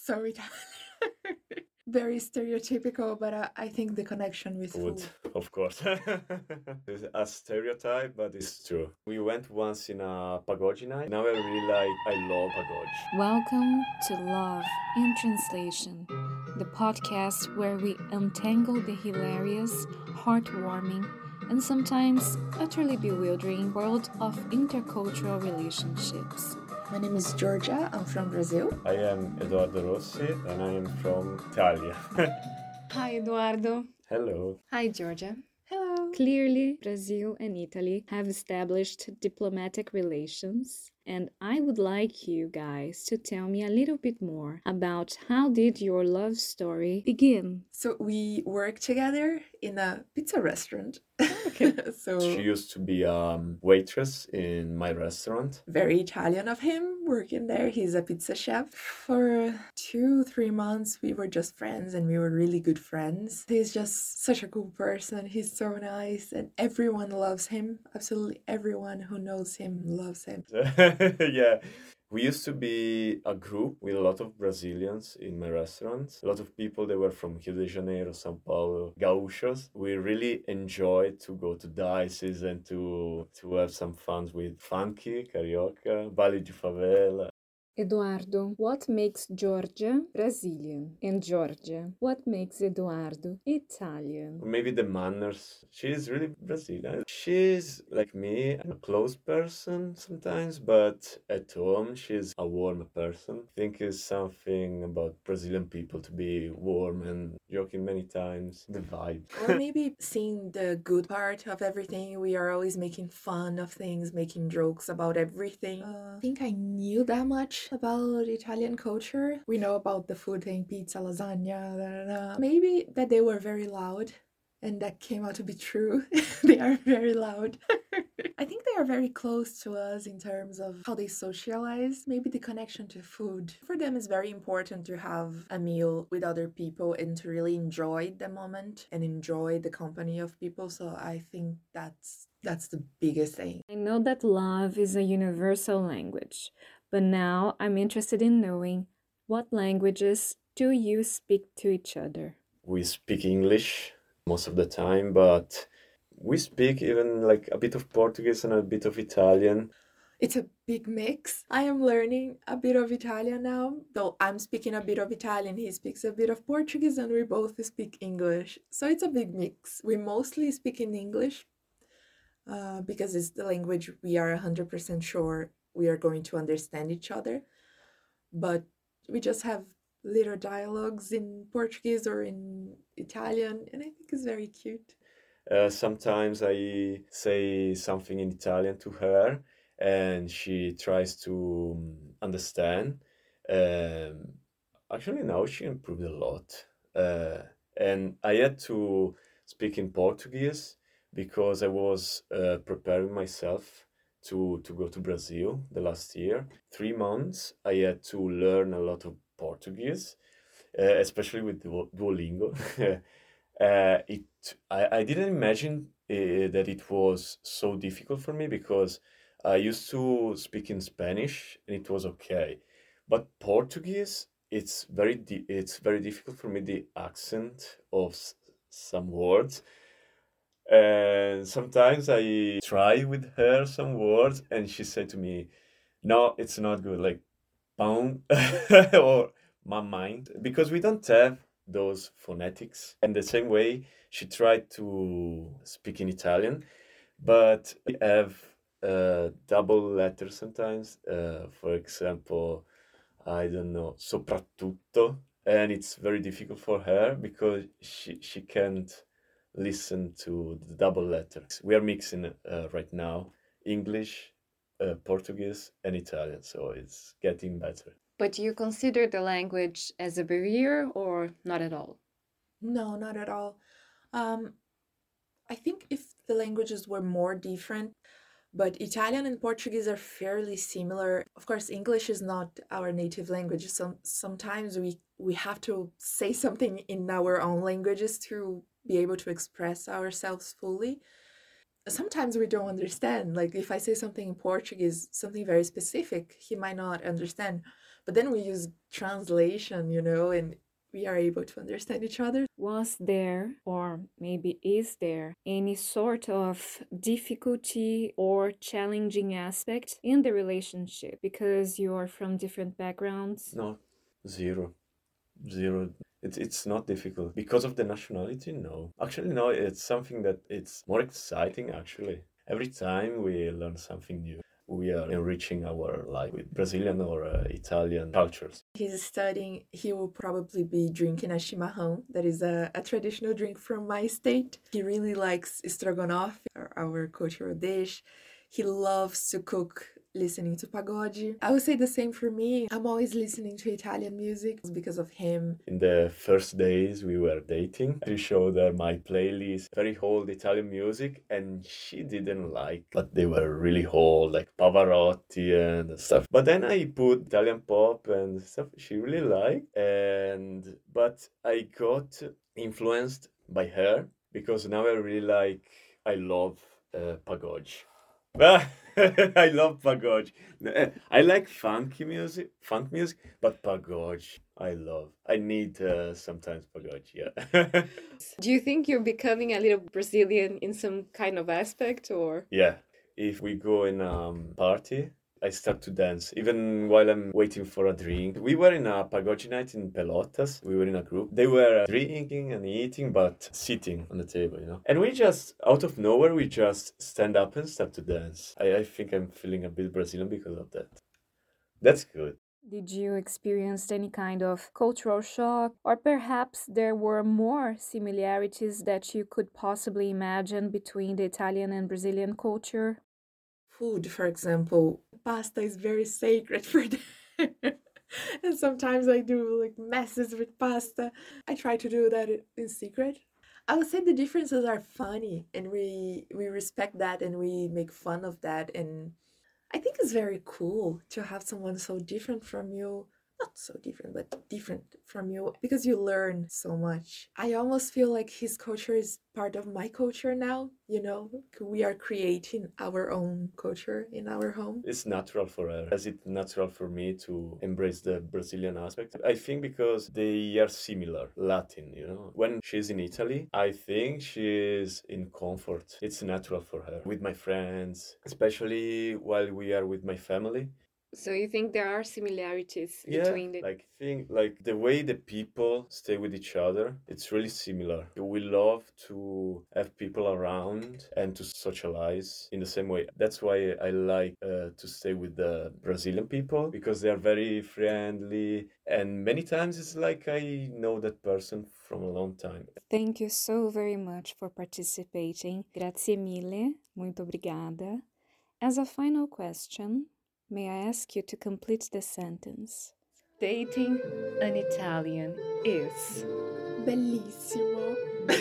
So Italian. Very stereotypical, but I think the connection with Food, food. of course. It's a stereotype, but it's true. We went once in a Pagoji night. Now I love Pagoji. Welcome to Love in Translation, the podcast where we untangle the hilarious, heartwarming, and sometimes utterly bewildering world of intercultural relationships. My name is Georgia. I'm from Brazil. I am Edoardo Rossi, and I am from Italia. Hi, Eduardo. Hello. Hi, Georgia. Hello. Clearly, Brazil and Italy have established diplomatic relations, and I would like you guys to tell me a little bit more about how did your love story begin? So we work together in a pizza restaurant. Okay. She used to be a waitress in my restaurant. Very Italian of him working there. He's a pizza chef. For 2-3 months, we were just friends and we were really good friends. He's just such a cool person. He's so nice and everyone loves him. Absolutely everyone who knows him loves him. Yeah. We used to be a group with a lot of Brazilians in my restaurant. A lot of people that were from Rio de Janeiro, São Paulo, Gaúchos. We really enjoyed to go to dices and to have some fun with funky, carioca, baile de favela. Eduardo, what makes Georgia Brazilian? And Georgia, what makes Eduardo Italian? Or maybe the manners. She's really Brazilian. She's like me, a close person sometimes, but at home she's a warm person. I think it's something about Brazilian people to be warm and joking many times. The vibe. Or maybe seeing the good part of everything. We are always making fun of things, making jokes about everything. I think I knew that much about Italian culture. We know about the food thing, pizza, lasagna, da, da, da. Maybe that they were very loud. And that came out to be true. They are very loud. I think they are very close to us in terms of how they socialize. Maybe the connection to food. For them, it's very important to have a meal with other people and to really enjoy the moment and enjoy the company of people. So I think that's the biggest thing. I know that love is a universal language, but now I'm interested in knowing what languages do you speak to each other? We speak English most of the time, but we speak even like a bit of Portuguese and a bit of Italian. It's a big mix. I am learning a bit of Italian now, though I'm speaking a bit of Italian, he speaks a bit of Portuguese, and we both speak English. So it's a big mix. We mostly speak in English because it's the language we are 100% sure we are going to understand each other. But we just have little dialogues in Portuguese or in Italian, and I think it's very cute. Sometimes I say something in Italian to her, and she tries to understand. Um, Actually, now she improved a lot. And I had to speak in Portuguese because I was preparing myself to go to Brazil the last year. 3 months, I had to learn a lot of Portuguese, especially with Duolingo. It I didn't imagine that it was so difficult for me because I used to speak in Spanish and it was okay, but Portuguese it's very difficult for me, the accent of some words, and sometimes I try with her some words and she said to me, "No, it's not good." Like pound or my mind, because we don't have those phonetics. And the same way she tried to speak in Italian, but we have double letters sometimes. For example, I don't know, soprattutto, and it's very difficult for her because she can't listen to the double letters. We are mixing right now English, Portuguese, and Italian, so it's getting better. But do you consider the language as a barrier or not at all? No, not at all. Um, I think if the languages were more different, but Italian and Portuguese are fairly similar. Of course, English is not our native language. Sometimes we have to say something in our own languages to be able to express ourselves fully. Sometimes we don't understand. Like if I say something in Portuguese, something very specific, he might not understand. But then we use translation, and we are able to understand each other. Was there, or maybe is there, any sort of difficulty or challenging aspect in the relationship because you're from different backgrounds? No, zero. Zero. It's not difficult. Because of the nationality, no. Actually, no, it's something that it's more exciting, actually. Every time we learn something new, we are enriching our life with Brazilian or Italian cultures. He's studying, he will probably be drinking a chimarrão. That is a traditional drink from my state. He really likes stroganoff, our cultural dish. He loves to cook listening to pagode. I would say the same for me. I'm always listening to Italian music because of him. In the first days we were dating, I showed her my playlist, very old Italian music, and she didn't like, but they were really old, like Pavarotti and stuff. But then I put Italian pop and stuff she really liked, but I got influenced by her because now I love pagode. I love pagode. I like funk music, but pagode I love. I need sometimes pagode, yeah. Do you think you're becoming a little Brazilian in some kind of aspect, or? Yeah, if we go in a party, I start to dance even while I'm waiting for a drink. We were in a pagode night in Pelotas. We were in a group. They were drinking and eating, but sitting on the table. And we just, out of nowhere, we just stand up and start to dance. I think I'm feeling a bit Brazilian because of that. That's good. Did you experience any kind of cultural shock, or perhaps there were more similarities that you could possibly imagine between the Italian and Brazilian culture? Food, for example, pasta is very sacred for them. And sometimes I do like messes with pasta. I try to do that in secret. I would say the differences are funny and we respect that and we make fun of that, and I think it's very cool to have someone so different from you. Not so different, but different from you because you learn so much. I almost feel like his culture is part of my culture now. We are creating our own culture in our home. It's natural for her, as it's natural for me to embrace the Brazilian aspect. I think because they are similar, Latin. When she's in Italy, I think she's in comfort. It's natural for her. With my friends, especially while we are with my family, So you think there are similarities yeah, between the like the way the people stay with each other, it's really similar. We love to have people around and to socialize in the same way. That's why I like to stay with the Brazilian people because they are very friendly, and many times it's like I know that person from a long time. Thank you so very much for participating. Grazie mille. Muito obrigada. As a final question, may I ask you to complete the sentence? Dating an Italian is. Bellissimo.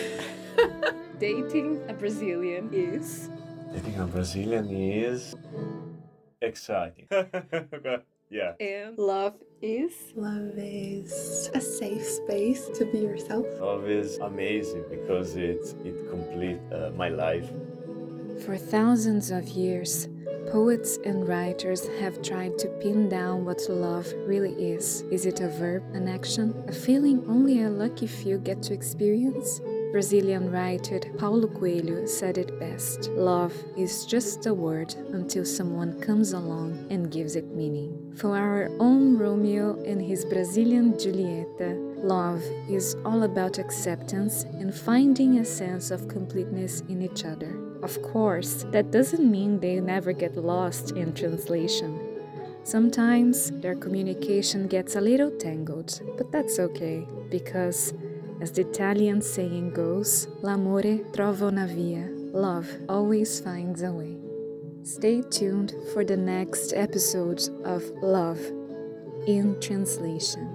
Dating a Brazilian is. Dating a Brazilian is exciting. Yeah. And love is. Love is a safe space to be yourself. Love is amazing because it completes my life. For thousands of years, poets and writers have tried to pin down what love really is. Is it a verb, an action, a feeling only a lucky few get to experience? Brazilian writer Paulo Coelho said it best. Love is just a word until someone comes along and gives it meaning. For our own Romeo and his Brazilian Julieta, love is all about acceptance and finding a sense of completeness in each other. Of course, that doesn't mean they never get lost in translation. Sometimes their communication gets a little tangled, but that's okay, because as the Italian saying goes, l'amore trova una via, love always finds a way. Stay tuned for the next episode of Love in Translation.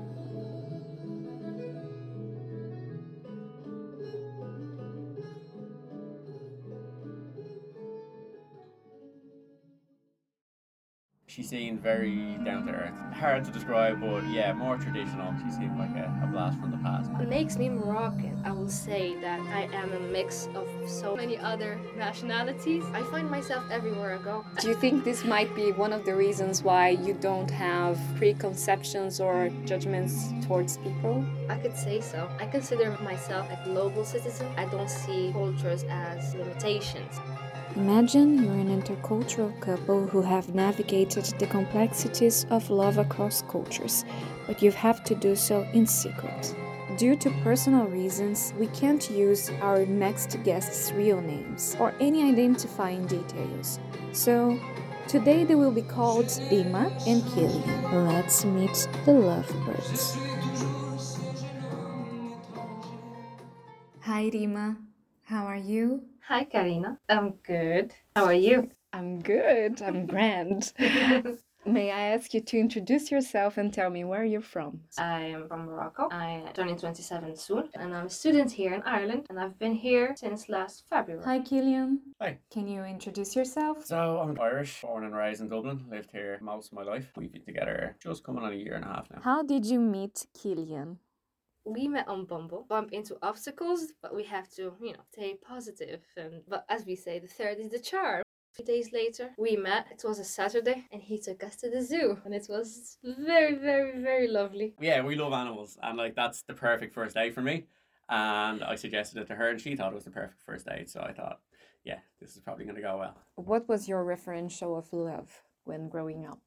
She seemed very down to earth. Hard to describe, but yeah, more traditional. She seemed like a blast from the past. What makes me Moroccan, I will say that I am a mix of so many other nationalities. I find myself everywhere I go. Do you think this might be one of the reasons why you don't have preconceptions or judgments towards people? I could say so. I consider myself a global citizen. I don't see cultures as limitations. Imagine you're an intercultural couple who have navigated the complexities of love across cultures, but you have to do so in secret. Due to personal reasons, we can't use our next guest's real names or any identifying details. So, today they will be called Dima and Killian. Let's meet the lovebirds. Hi Dima, how are you? Hi, Karina. I'm good. How are you? I'm good, I'm grand. May I ask you to introduce yourself and tell me where you're from? I am from Morocco. I am turning 27 soon, and I'm a student here in Ireland, and I've been here since last February. Hi Killian. Hi. Can you introduce yourself? So I'm Irish, born and raised in Dublin, lived here most of my life. We've been together just coming on a year and a half now. How did you meet Killian? We met on Bumble, bump into obstacles, but we have to, stay positive. But as we say, the third is the charm. 2 days later, we met. It was a Saturday, and he took us to the zoo, and it was very, very, very lovely. Yeah, we love animals, and like that's the perfect first date for me. And I suggested it to her, and she thought it was the perfect first date. So I thought, yeah, this is probably going to go well. What was your referential of love when growing up?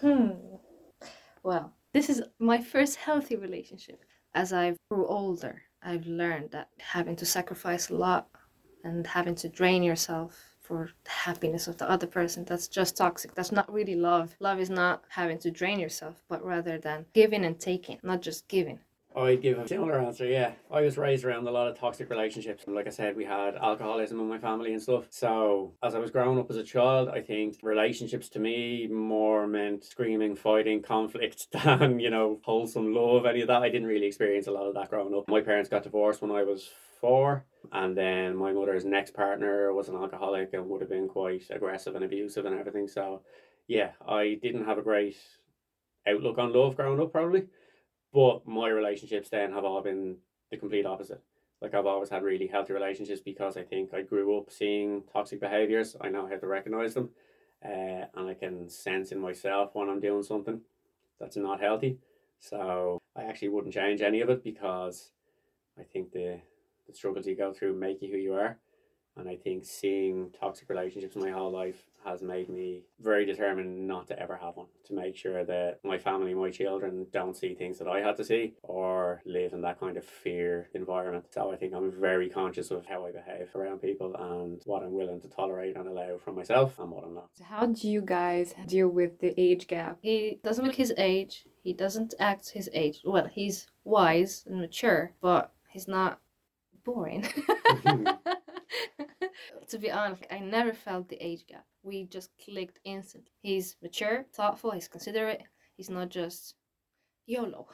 Well, this is my first healthy relationship. As I grew older, I've learned that having to sacrifice a lot and having to drain yourself for the happiness of the other person, that's just toxic. That's not really love. Love is not having to drain yourself, but rather than giving and taking, not just giving. I'd give a similar answer, yeah. I was raised around a lot of toxic relationships. Like I said, we had alcoholism in my family and stuff. So as I was growing up as a child, I think relationships to me more meant screaming, fighting, conflict than, wholesome love, any of that. I didn't really experience a lot of that growing up. My parents got divorced when I was 4. And then my mother's next partner was an alcoholic and would have been quite aggressive and abusive and everything. So yeah, I didn't have a great outlook on love growing up probably. But my relationships then have all been the complete opposite. Like I've always had really healthy relationships because I think I grew up seeing toxic behaviors. I know how to recognize them, and I can sense in myself when I'm doing something that's not healthy. So I actually wouldn't change any of it because I think the struggles you go through make you who you are. And I think seeing toxic relationships my whole life has made me very determined not to ever have one, to make sure that my family, my children don't see things that I had to see or live in that kind of fear environment. So I think I'm very conscious of how I behave around people and what I'm willing to tolerate and allow from myself and what I'm not. So how do you guys deal with the age gap? He doesn't look his age. He doesn't act his age. Well, he's wise and mature, but he's not boring. To be honest, I never felt the age gap. We just clicked instantly. He's mature, thoughtful, he's considerate. He's not just YOLO.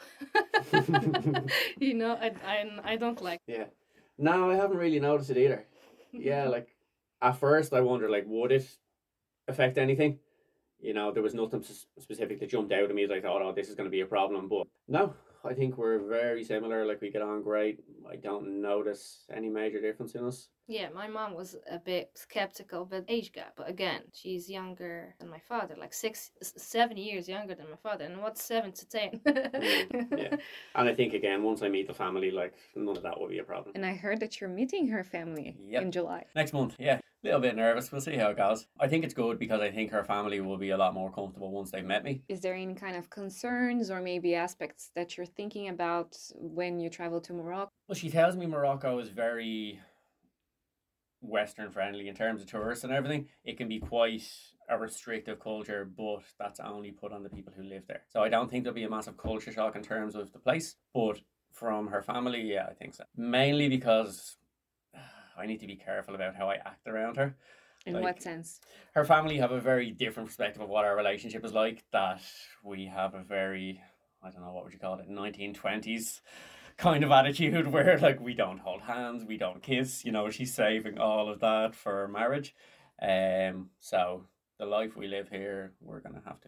I don't like. Yeah. No, I haven't really noticed it either. Yeah, like at first I wondered, like, would it affect anything? There was nothing specific that jumped out at me as I thought, oh, this is going to be a problem. But no, I think we're very similar. Like we get on great. I don't notice any major difference in us. Yeah, my mom was a bit skeptical about age gap, but again, she's younger than my father, like 7 years younger than my father, and what's 7 to 10? Yeah, and I think again, once I meet the family, like none of that will be a problem. And I heard that you're meeting her family in July. Next month, yeah. A little bit nervous. We'll see how it goes. I think it's good because I think her family will be a lot more comfortable once they've met me. Is there any kind of concerns or maybe aspects that you're thinking about when you travel to Morocco? Well, she tells me Morocco is very Western friendly in terms of tourists and everything. It can be quite a restrictive culture, but that's only put on the people who live there. So I don't think there'll be a massive culture shock in terms of the place. But from her family, yeah, I think so. Mainly because I need to be careful about how I act around her. In what sense? Her family have a very different perspective of what our relationship is like, that we have a very, I don't know, what would you call it, 1920s kind of attitude where like we don't hold hands, we don't kiss, she's saving all of that for marriage. So the life we live here, we're going to have to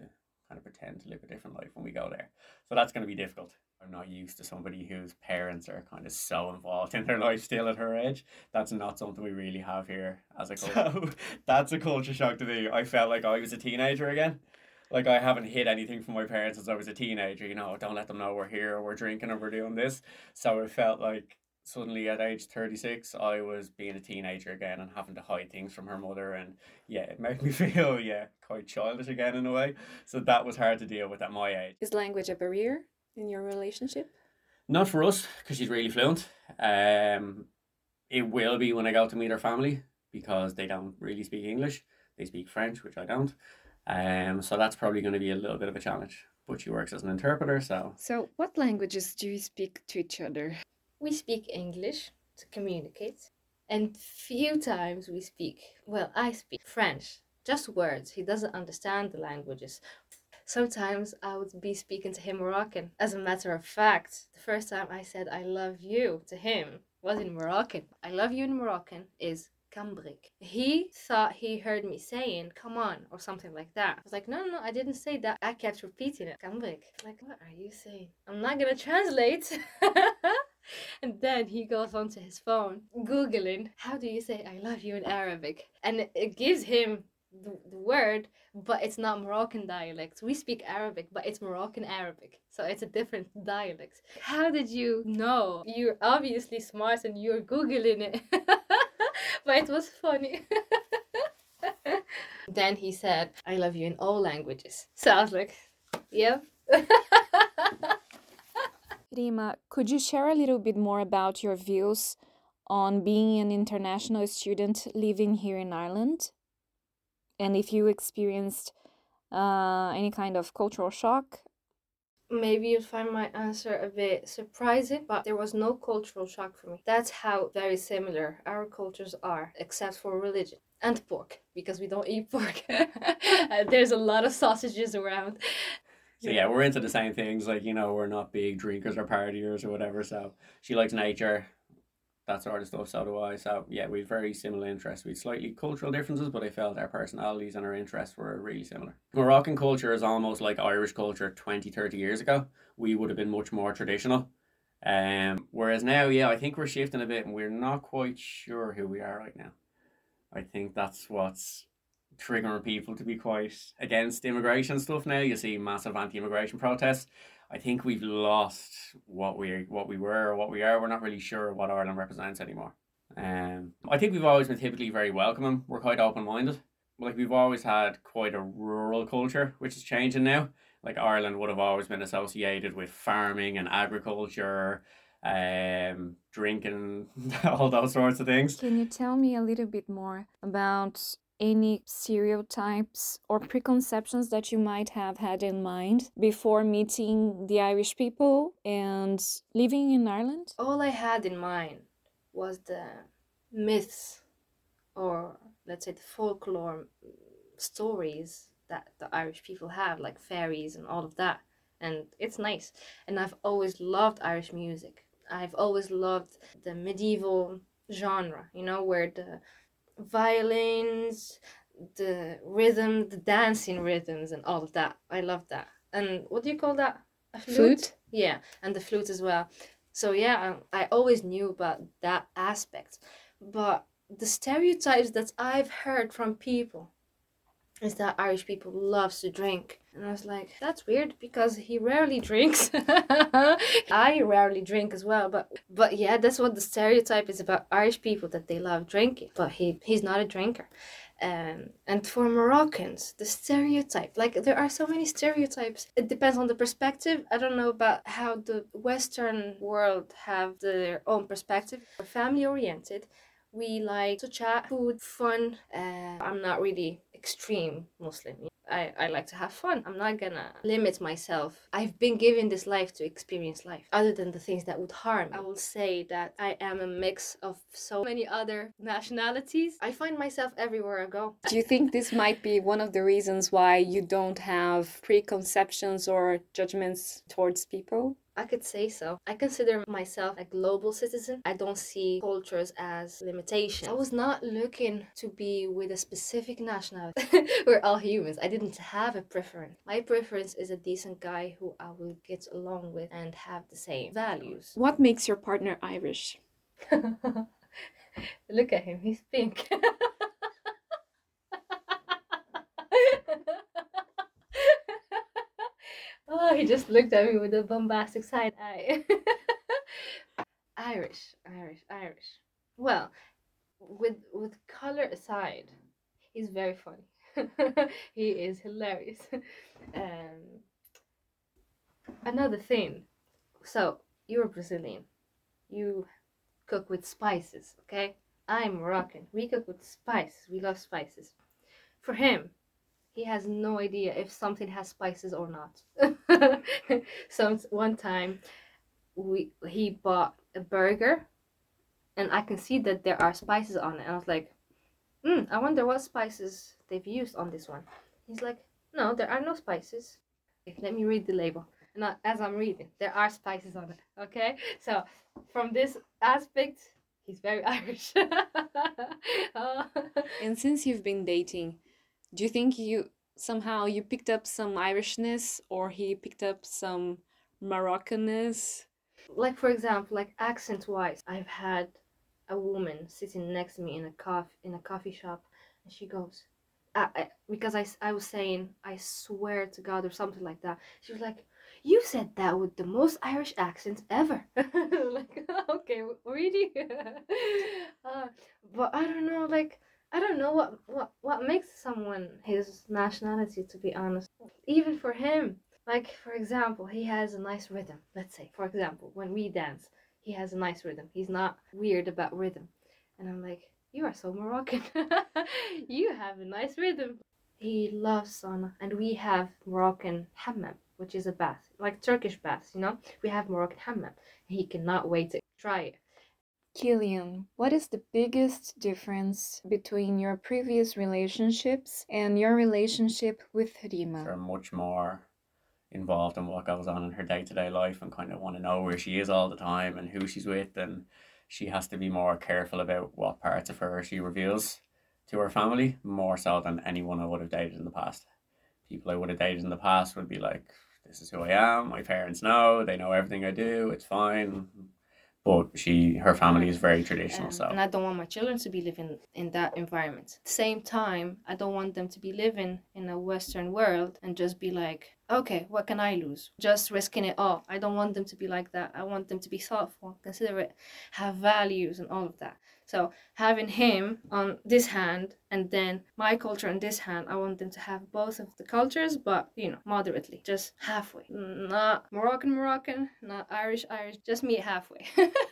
kind of pretend to live a different life when we go there. So that's going to be difficult. I'm not used to somebody whose parents are kind of so involved in their life still at her age. That's not something we really have here as a culture. So that's a culture shock to me. I felt like I was a teenager again. Like I haven't hid anything from my parents since I was a teenager, don't let them know we're here or we're drinking or we're doing this. So it felt like suddenly at age 36 I was being a teenager again and having to hide things from her mother, and it made me feel quite childish again in a way. So that was hard to deal with at my age. Is language a barrier in your relationship? Not for us, because she's really fluent. It will be when I go to meet her family, because they don't really speak English. They speak French, which I don't. So that's probably going to be a little bit of a challenge. But she works as an interpreter, so... So what languages do you speak to each other? We speak English to communicate, and few times I speak French, just words. He doesn't understand the languages. Sometimes I would be speaking to him Moroccan. As a matter of fact, the first time I said I love you to him was in Moroccan. I love you in Moroccan is Kambrik. He thought he heard me saying, come on, or something like that. I was like, no, I didn't say that. I kept repeating it. Kambrik. Like, what are you saying? I'm not gonna translate. And then he goes onto his phone, Googling, how do you say I love you in Arabic? And it gives him the word, but it's not Moroccan dialect. We speak Arabic, but it's Moroccan Arabic. So it's a different dialect. How did you know? You're obviously smart and you're Googling it. But it was funny. Then he said, I love you in all languages. So I was like, yep. Rima, could you share a little bit more about your views on being an international student living here in Ireland? And if you experienced any kind of cultural shock? Maybe you'll find my answer a bit surprising, but there was no cultural shock for me. That's how very similar our cultures are, except for religion and pork, because we don't eat pork. There's a lot of sausages around. So we're into the same things, we're not big drinkers or partiers or whatever, so she likes nature, that sort of stuff, so do I. So we have very similar interests. We had slightly cultural differences, but I felt our personalities and our interests were really similar. Moroccan culture is almost like Irish culture 20-30 years ago. We would have been much more traditional. Whereas now, I think we're shifting a bit and we're not quite sure who we are right now. I think that's what's triggering people to be quite against immigration stuff now. You see massive anti-immigration protests. I think we've lost what we were or what we are. We're not really sure what Ireland represents anymore. I think we've always been typically very welcoming. We're quite open-minded. Like, we've always had quite a rural culture, which is changing now. Like, Ireland would have always been associated with farming and agriculture, drinking, all those sorts of things. Can you tell me a little bit more about any stereotypes or preconceptions that you might have had in mind before meeting the Irish people and living in Ireland? All I had in mind was the myths, or let's say the folklore stories that the Irish people have, like fairies and all of that. And it's nice. And I've always loved Irish music. I've always loved the medieval genre, where the violins, the rhythm, the dancing rhythms and all of that. I love that. And what do you call that? A flute? Yeah, and the flute as well. So I always knew about that aspect. But the stereotypes that I've heard from people is that Irish people loves to drink. And I was like, that's weird, because he rarely drinks. I rarely drink as well, but that's what the stereotype is about Irish people, that they love drinking. But he's not a drinker. And for Moroccans, the stereotype, like, there are so many stereotypes. It depends on the perspective. I don't know about how the Western world have their own perspective. We're family oriented. We like to chat, food, fun. I'm not really extreme Muslim. I like to have fun. I'm not gonna limit myself. I've been given this life to experience life, other than the things that would harm. I will say that I am a mix of so many other nationalities. I find myself everywhere I go. Do you think this might be one of the reasons why you don't have preconceptions or judgments towards people? I could say so. I consider myself a global citizen. I don't see cultures as limitations. I was not looking to be with a specific nationality. We're all humans. I didn't didn't have a preference. My preference is a decent guy who I will get along with and have the same values. What makes your partner Irish? Look at him, he's pink. Oh, he just looked at me with a bombastic side eye. Irish. Well, with color aside, he's very funny. He is hilarious. Another thing. So, you're Brazilian. You cook with spices, okay? I'm Moroccan. We cook with spices. We love spices. For him, he has no idea if something has spices or not. So one time he bought a burger and I can see that there are spices on it. And I was like, I wonder what spices they've used on this one. He's like, no, there are no spices. Let me read the label. And as I'm reading, there are spices on it. Okay, so from this aspect, he's very Irish. And since you've been dating, do you think you picked up some Irishness or he picked up some Moroccanness? Like, for example, like accent wise, I've had a woman sitting next to me in a coffee shop, and she goes, because I was saying, I swear to God, or something like that. She was like, you said that with the most Irish accent ever. Like, okay, really? But I don't know, like, I don't know what makes someone his nationality, to be honest. Even for him, like, for example, he has a nice rhythm. Let's say, for example, when we dance, he has a nice rhythm. He's not weird about rhythm. And I'm like, you are so Moroccan. You have a nice rhythm. He loves sauna, and we have Moroccan hammam, which is a bath, like Turkish baths, you know? We have Moroccan hammam. He cannot wait to try it. Killian, what is the biggest difference between your previous relationships and your relationship with Rima? They're much more involved in what goes on in her day-to-day life and kind of want to know where she is all the time and who she's with, and she has to be more careful about what parts of her she reveals to her family, more so than anyone I would have dated in the past. People I would have dated in the past would be like, this is who I am, my parents know, they know everything I do, it's fine. But her family is very traditional, so. And I don't want my children to be living in that environment. At the same time, I don't want them to be living in a Western world and just be like, okay, what can I lose? Just risking it all. I don't want them to be like that. I want them to be thoughtful, considerate, have values and all of that. So having him on this hand and then my culture on this hand, I want them to have both of the cultures, but, moderately, just halfway. Not Moroccan, not Irish, just meet halfway.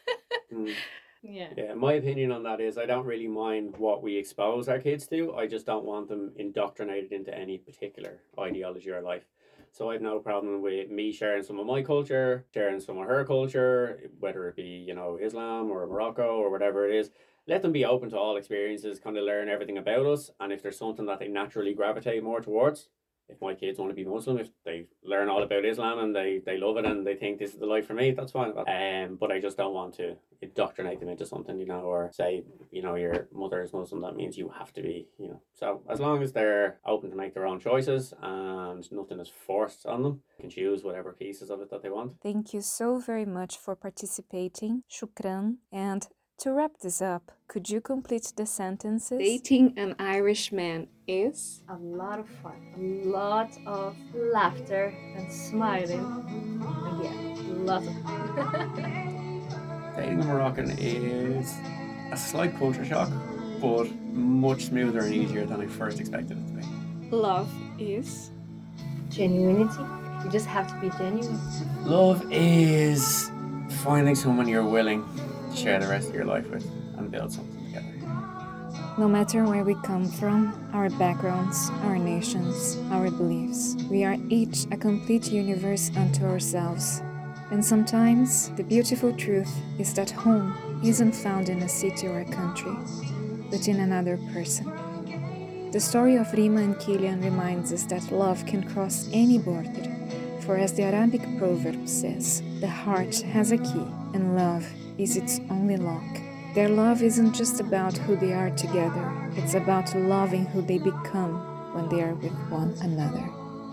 Yeah, my opinion on that is I don't really mind what we expose our kids to. I just don't want them indoctrinated into any particular ideology or life. So I have no problem with me sharing some of my culture, sharing some of her culture, whether it be, Islam or Morocco or whatever it is. Let them be open to all experiences, kind of learn everything about us. And if there's something that they naturally gravitate more towards, if my kids want to be Muslim, if they learn all about Islam and they love it and they think this is the life for me, that's fine. But I just don't want to indoctrinate them into something, or say, your mother is Muslim, that means you have to be, So as long as they're open to make their own choices and nothing is forced on them, they can choose whatever pieces of it that they want. Thank you so very much for participating. Shukran. And to wrap this up, could you complete the sentences? Dating an Irish man is a lot of fun, a lot of laughter and smiling, and lots of fun. Dating a Moroccan is a slight culture shock, but much smoother and easier than I first expected it to be. Love is genuinity. You just have to be genuine. Love is finding someone you're willing to share the rest of your life with and build something together. No matter where we come from, our backgrounds, our nations, our beliefs, we are each a complete universe unto ourselves. And sometimes the beautiful truth is that home isn't found in a city or a country, but in another person. The story of Rima and Killian reminds us that love can cross any border, for as the Arabic proverb says, the heart has a key and love is its only lock. Their love isn't just about who they are together, it's about loving who they become when they are with one another.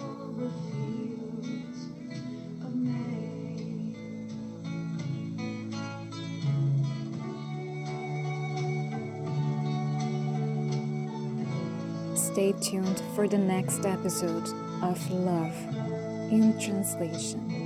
Stay tuned for the next episode of Love in Translation.